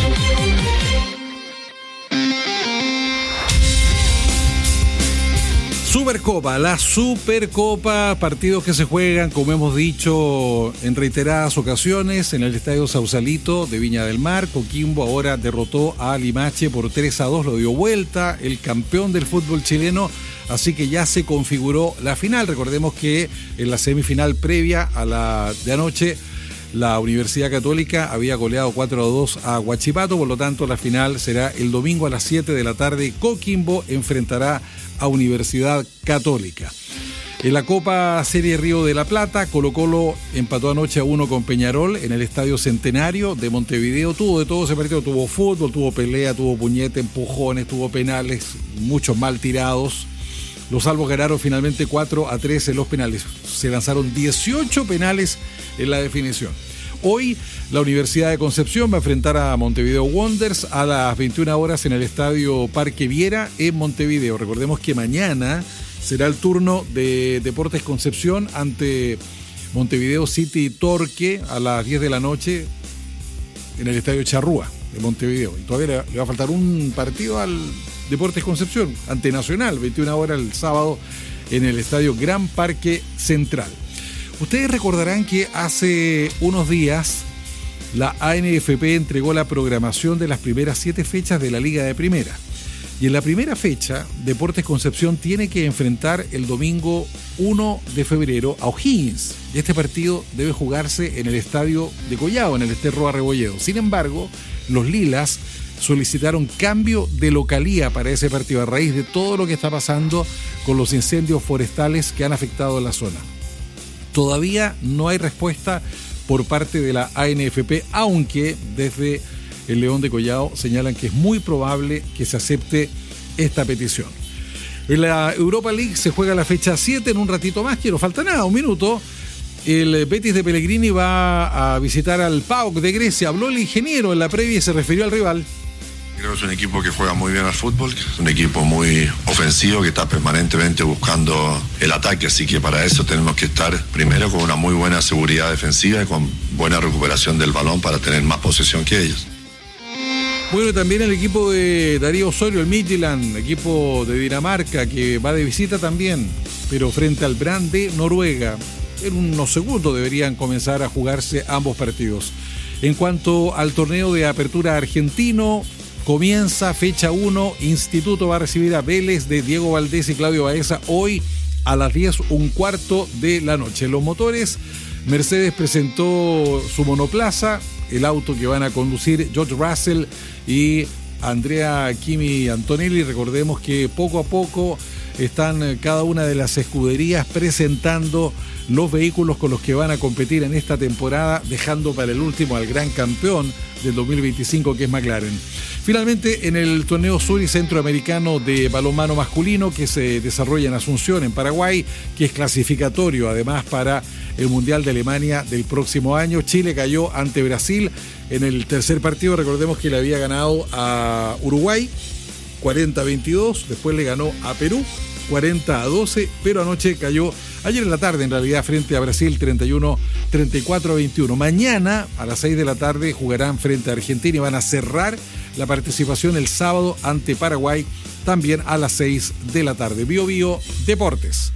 Supercopa, la Supercopa, partidos que se juegan, como hemos dicho en reiteradas ocasiones, en el Estadio Sausalito de Viña del Mar. Coquimbo ahora derrotó a Limache por 3-2, lo dio vuelta, el campeón del fútbol chileno, así que ya se configuró la final. Recordemos que en la semifinal previa a la de anoche, la Universidad Católica había goleado 4-2 a Huachipato, por lo tanto la final será el domingo a las 7 de la tarde. Coquimbo enfrentará a Universidad Católica. En la Copa Serie Río de la Plata, Colo-Colo empató anoche a 1 con Peñarol en el Estadio Centenario de Montevideo. Tuvo de todo ese partido, tuvo fútbol, tuvo pelea, tuvo puñete, empujones, tuvo penales, muchos mal tirados. Los albos ganaron finalmente 4-3 en los penales. Se lanzaron 18 penales en la definición. Hoy la Universidad de Concepción va a enfrentar a Montevideo Wanderers a las 21 horas en el Estadio Parque Viera en Montevideo. Recordemos que mañana será el turno de Deportes Concepción ante Montevideo City Torque a las 10 de la noche en el Estadio Charrúa de Montevideo. Y todavía le va a faltar un partido al Deportes Concepción ante Nacional, 21 horas el sábado en el Estadio Gran Parque Central. Ustedes recordarán que hace unos días la ANFP entregó la programación de las primeras 7 fechas de la Liga de Primera. Y en la primera fecha, Deportes Concepción tiene que enfrentar el domingo 1 de febrero a O'Higgins. Y este partido debe jugarse en el estadio de Collao, en el Esterro Arrebolledo. Sin embargo, los Lilas solicitaron cambio de localía para ese partido a raíz de todo lo que está pasando con los incendios forestales que han afectado a la zona. Todavía no hay respuesta por parte de la ANFP, aunque desde el León de Collao señalan que es muy probable que se acepte esta petición. En la Europa League se juega la fecha 7 en un ratito más, que no falta nada, un minuto. El Betis de Pellegrini va a visitar al PAOK de Grecia. Habló el ingeniero en la previa y se refirió al rival. Creo que es un equipo que juega muy bien al fútbol, es un equipo muy ofensivo que está permanentemente buscando el ataque, así que para eso tenemos que estar primero con una muy buena seguridad defensiva y con buena recuperación del balón para tener más posesión que ellos. Bueno, también el equipo de Darío Osorio, el Midtjylland, equipo de Dinamarca, que va de visita también pero frente al Brann de Noruega. En unos segundos deberían comenzar a jugarse ambos partidos. En cuanto al torneo de apertura argentino, comienza fecha 1. Instituto va a recibir a Vélez de Diego Valdés y Claudio Baeza hoy a las 10:15 de la noche. Los motores, Mercedes presentó su monoplaza, el auto que van a conducir George Russell y Andrea Kimi Antonelli. Recordemos que poco a poco están cada una de las escuderías presentando los vehículos con los que van a competir en esta temporada, dejando para el último al gran campeón del 2025, que es McLaren. Finalmente, en el torneo sur y centroamericano de balonmano masculino que se desarrolla en Asunción, en Paraguay, que es clasificatorio además para el Mundial de Alemania del próximo año, Chile cayó ante Brasil en el tercer partido. Recordemos que le había ganado a Uruguay 40-22, después le ganó a Perú 40-12, pero anoche cayó, ayer en la tarde en realidad, frente a Brasil 34-21. Mañana a las 6 de la tarde jugarán frente a Argentina y van a cerrar la participación el sábado ante Paraguay, también a las 6 de la tarde. Bio Bio Deportes.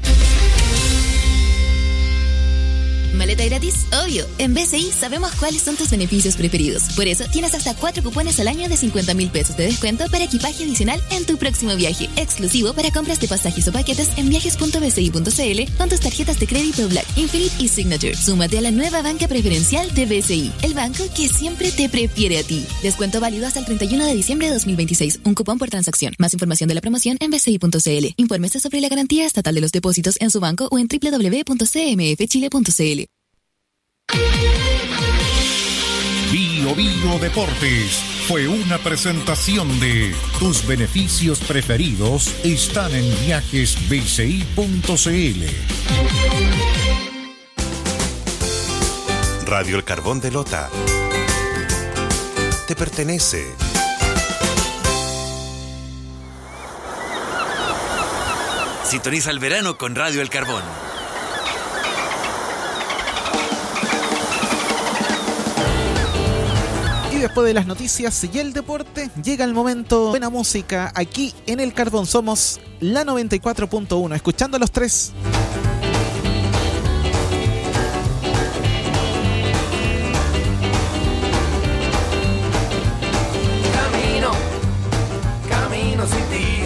¿Maleta gratis? Obvio. En BCI sabemos cuáles son tus beneficios preferidos. Por eso tienes hasta 4 cupones al año de 50.000 pesos de descuento para equipaje adicional en tu próximo viaje. Exclusivo para compras de pasajes o paquetes en viajes.bci.cl con tus tarjetas de crédito Black, Infinite y Signature. Súmate a la nueva banca preferencial de BCI, el banco que siempre te prefiere a ti. Descuento válido hasta el 31 de diciembre de 2026. Un cupón por transacción. Más información de la promoción en bci.cl. Infórmese sobre la garantía estatal de los depósitos en su banco o en www.cmfchile.cl. Bio Bio Deportes fue una presentación de tus beneficios preferidos están en viajesbci.cl. Radio El Carbón de Lota te pertenece. Sintoniza el verano con Radio El Carbón. Después de las noticias y el deporte, llega el momento de buena música. Aquí en El Carbón somos la 94.1, escuchando a los tres. Camino sin ti,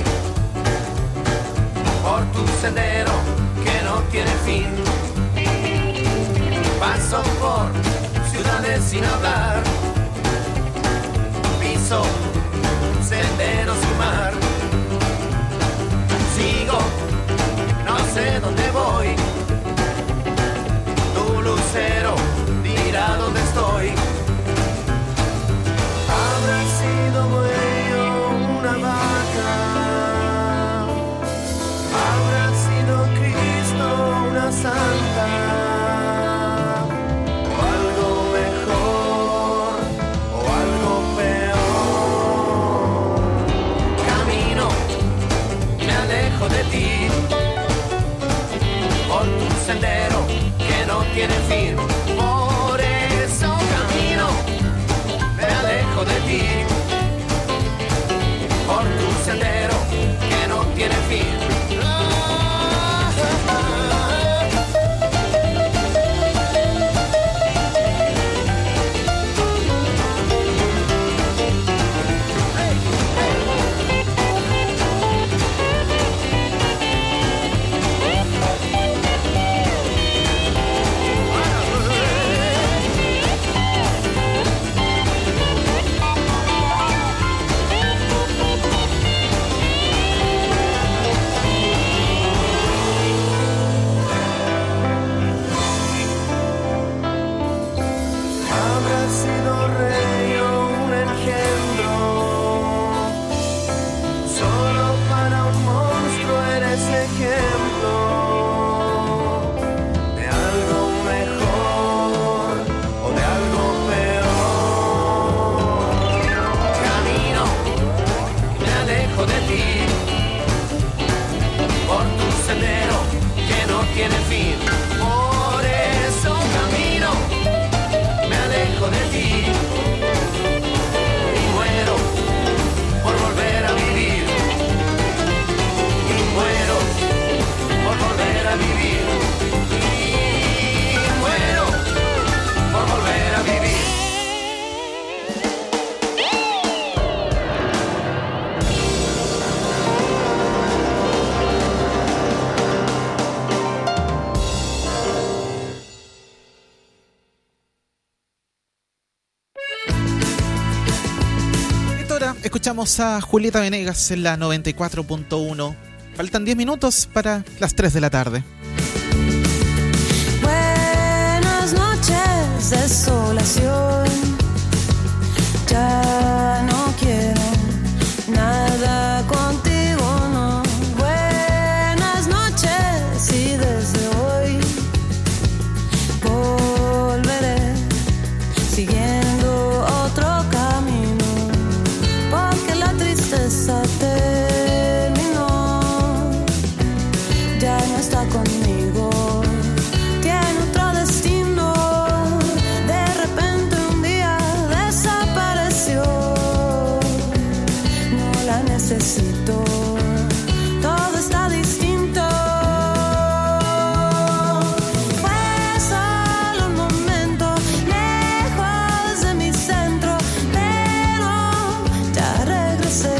por tu sendero que no tiene fin. Paso por ciudades sin hablar, senderos y mar. Sigo, no sé dónde voy. Escuchamos a Julieta Venegas en la 94.1. Faltan 10 minutos para las 3 de la tarde. Buenas noches, desolación. Ya no quiero nada contigo, no. Buenas noches y desde hoy volveré siguiendo otro camino, porque la tristeza terminó, ya no está conmigo, tiene otro destino. De repente un día desapareció, no la necesito, todo está distinto. Fue solo un momento lejos de mi centro, pero ya regresé.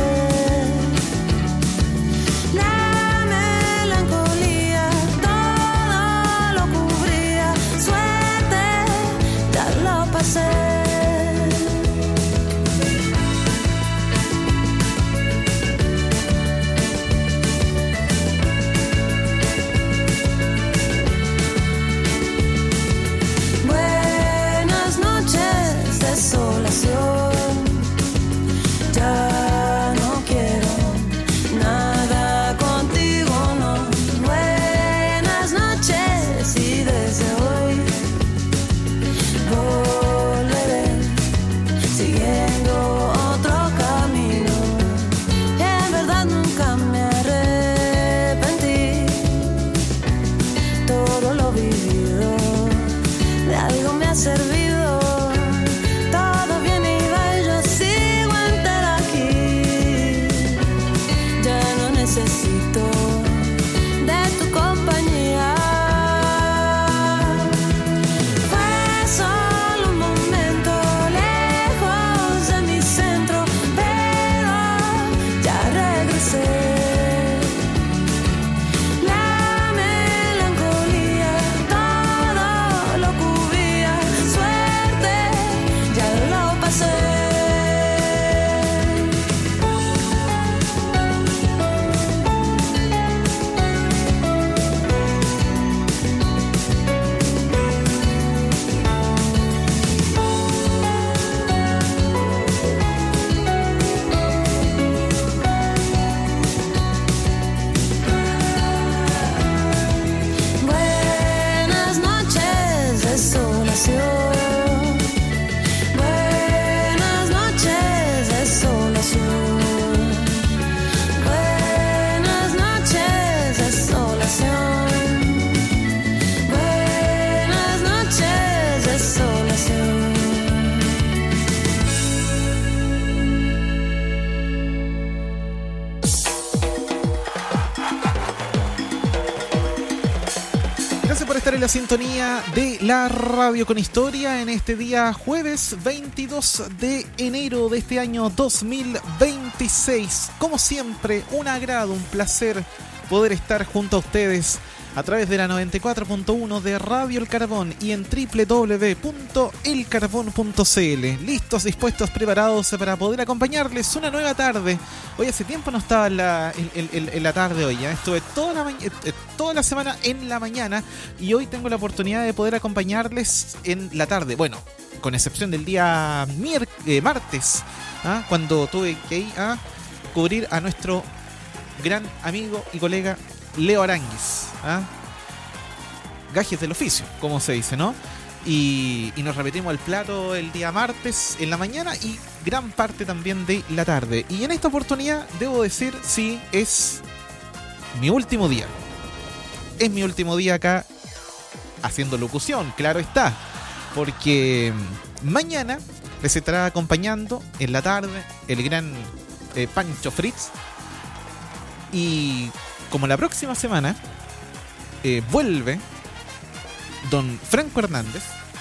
La melancolía todo lo cubría, suerte ya lo pasé. Buenas noches, desolación. Ya no quiero nada contigo, no. Buenas noches y desde hoy volveré siguiendo otro camino. En verdad nunca me arrepentí, todo lo vivido de algo me ha servido. Todo bien y yo sigo entera aquí, ya no necesito de tu compañía. Fue solo un momento lejos de mi centro, pero ya regresé. La melancolía todo lo cubría, suerte ya lo pasé. Buenas noches, desolación. Buenas noches, desolación. Buenas noches, desolación. Buenas noches, desolación. Gracias por estar en la sintonía de la Radio con Historia en este día jueves 22 de enero de este año 2026. Como siempre, un agrado, un placer poder estar junto a ustedes a través de la 94.1 de Radio El Carbón y en www.elcarbon.cl. Listos, dispuestos, preparados para poder acompañarles una nueva tarde. Hoy hace tiempo no estaba en la tarde hoy, ¿eh? Estuve toda la semana en la mañana y hoy tengo la oportunidad de poder acompañarles en la tarde. Bueno, con excepción del día martes, ¿ah? Cuando tuve que ir a cubrir a nuestro gran amigo y colega Leo Aranguis, ¿ah? Gajes del oficio, como se dice, ¿no? Y nos repetimos el plato el día martes en la mañana y gran parte también de la tarde. Y en esta oportunidad debo decir, sí, es mi último día. Es mi último día acá haciendo locución, claro está. Porque mañana les estará acompañando en la tarde el gran Pancho Fritz. Y como la próxima semana vuelve don Franco Hernández,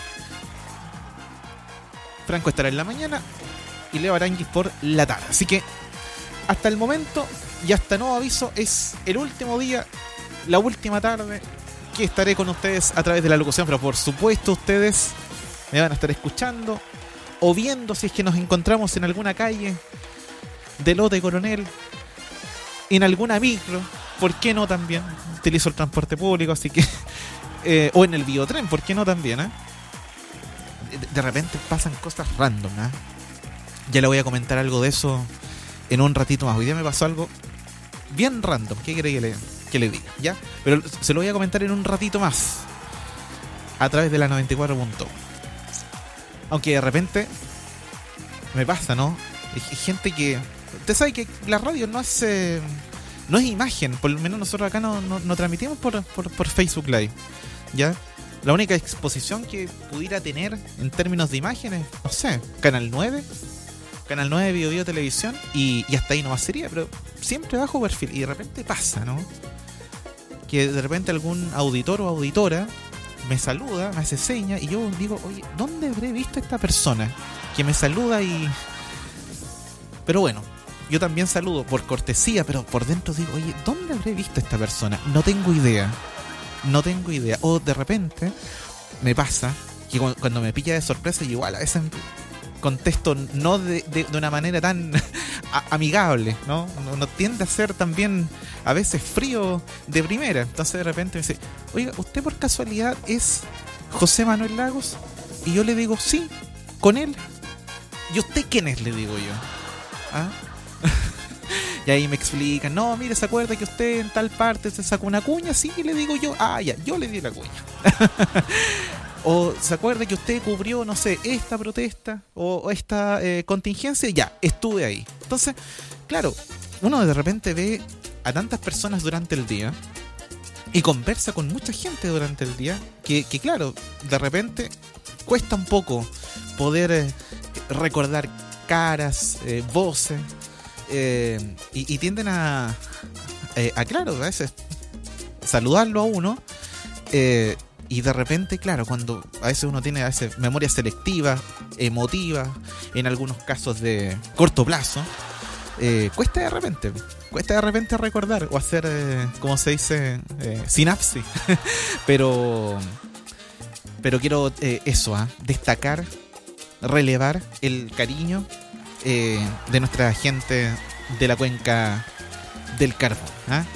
Franco estará en la mañana y Leo Aranguis por la tarde. Así que hasta el momento y hasta nuevo aviso es el último día, la última tarde que estaré con ustedes a través de la locución. Pero por supuesto ustedes me van a estar escuchando o viendo si es que nos encontramos en alguna calle de Lota y Coronel, en alguna micro, ¿por qué no también? Utilizo el transporte público, así que o en el biotren, ¿por qué no también? De repente pasan cosas random, Ya le voy a comentar algo de eso en un ratito más. Hoy día me pasó algo bien random. ¿Qué quiere que le diga? ¿Ya? Pero se lo voy a comentar en un ratito más a través de la 94.1. Aunque de repente me pasa, ¿no? Hay gente que... Usted sabe que la radio no es imagen. Por lo menos nosotros acá no transmitimos por Facebook Live, ¿ya? La única exposición que pudiera tener en términos de imágenes, no sé, Canal 9 Bio Bio Televisión, y hasta ahí nomás sería, pero siempre bajo perfil. Y de repente pasa, ¿no? Que de repente algún auditor o auditora me saluda, me hace seña, y yo digo, oye, ¿dónde habré visto a esta persona que me saluda? Pero bueno, yo también saludo por cortesía, pero por dentro digo, oye, ¿dónde habré visto a esta persona? No tengo idea. O de repente me pasa que cuando me pilla de sorpresa, igual a veces contesto no de una manera tan amigable, ¿no? Uno tiende a ser también a veces frío de primera. Entonces de repente me dice, oiga, ¿usted por casualidad es José Manuel Lagos? Y yo le digo, sí, con él. ¿Y usted quién es? Le digo yo. ¿Ah? Y ahí me explican, no, mire, ¿se acuerda que usted en tal parte se sacó una cuña? Sí, le digo yo, ya, yo le di la cuña. O ¿se acuerda que usted cubrió, no sé, esta protesta o esta contingencia? Ya, estuve ahí. Entonces, claro, uno de repente ve a tantas personas durante el día y conversa con mucha gente durante el día que claro, de repente cuesta un poco poder recordar caras, voces, y tienden a claro, a veces saludarlo a uno, y de repente, claro, cuando a veces uno tiene memoria selectiva, emotiva, en algunos casos de corto plazo, cuesta de repente recordar o hacer, como se dice, sinapsis. pero quiero destacar, relevar el cariño de nuestra gente de la cuenca del Carbón.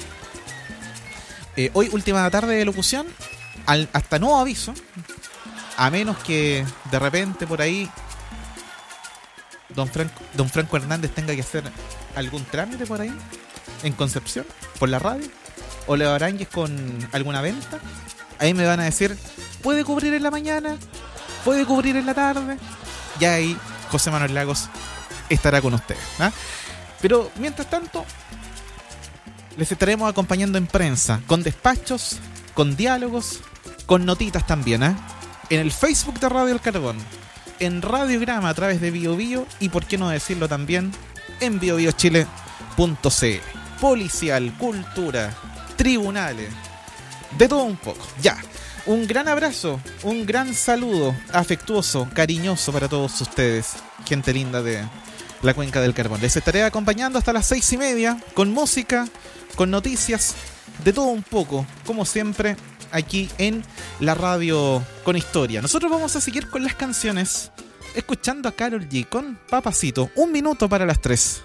Hoy, última tarde de locución, hasta nuevo aviso, a menos que de repente por ahí don Franco Hernández tenga que hacer algún trámite por ahí en Concepción, por la radio, o Leo Arangues con alguna venta. Ahí me van a decir, puede cubrir en la mañana, puede cubrir en la tarde, y ahí José Manuel Lagos estará con ustedes, Pero mientras tanto les estaremos acompañando en prensa, con despachos, con diálogos, con notitas también, en el Facebook de Radio El Carbón, en Radiograma a través de Bio Bio, y por qué no decirlo también en biobiochile.cl. Policial, cultura, tribunales, de todo un poco. Ya, un gran abrazo, un gran saludo afectuoso, cariñoso para todos ustedes, gente linda de la Cuenca del Carbón. Les estaré acompañando hasta las 6:30 con música, con noticias, de todo un poco, como siempre, aquí en la radio con historia. Nosotros vamos a seguir con las canciones, escuchando a Karol G con Papacito. 1 minuto para las 3.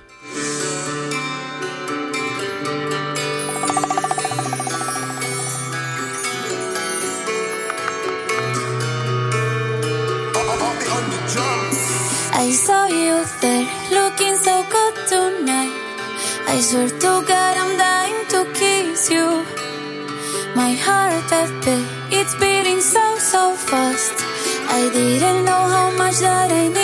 I saw you there, looking so good tonight. I swear to God I'm dying to kiss you. My heart FP, it's beating so, so fast. I didn't know how much that I need.